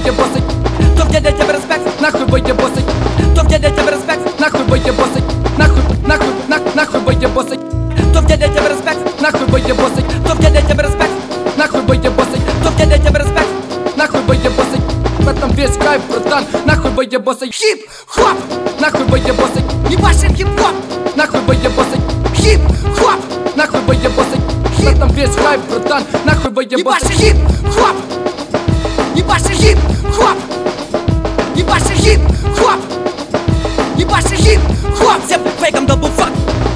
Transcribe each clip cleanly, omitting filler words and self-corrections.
выебосый. То где для тебя респект, нахуй выебосый. То где для тебя респект, нахуй выебосый. Нахуй выебосый. То где для тебя респект, нахуй выебосый. То где для тебя респект, нахуй выебосый. То где для тебя респект, нахуй выебосый. В этом весь кайф, братан, нахуй выебосый. Хип-хоп, нахуй выебосый. Ебашим хип-хоп, нахуй выебосый. Хип-хоп, нахуй выебосый. В этом весь кайф, братан, нахуй выебосый. Ебашим хип-хоп, ебашим хип-хоп, ебашим хип-хоп, ебашим хип-хоп. Всем фейком дабл фак.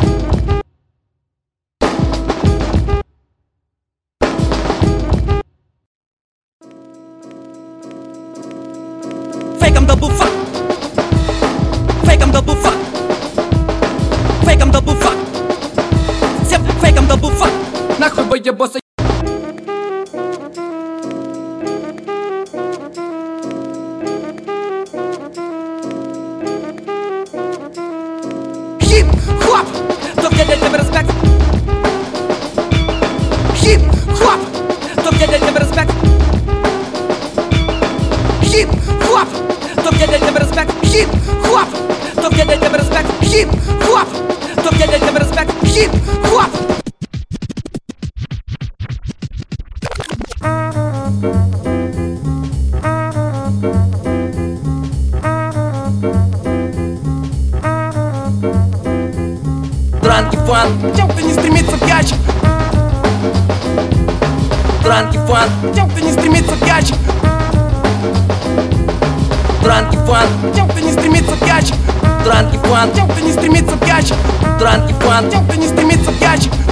Fake 'em double fuck. Fake 'em double fuck. Fake 'em double fuck. Всем fake 'em double fuck. Нахуй выебосый. Хип-хоп. То где для тебя респект. Хип-хоп. То где для тебя респект. Хип-хоп. То где для тебя респект. Хип-хоп. То где для тебя респект. Хип-хоп. То где для тебя респект. Хип-хоп. Дранки фан, тем, кто не стремится в ящик. Дранки фан, тем, кто не стремится в ящик. Дранки фан, тем, кто не стремится в ящик. Дранки фан, тем, кто не стремится в ящик. Дранки фан, тем, кто не стремится в ящик.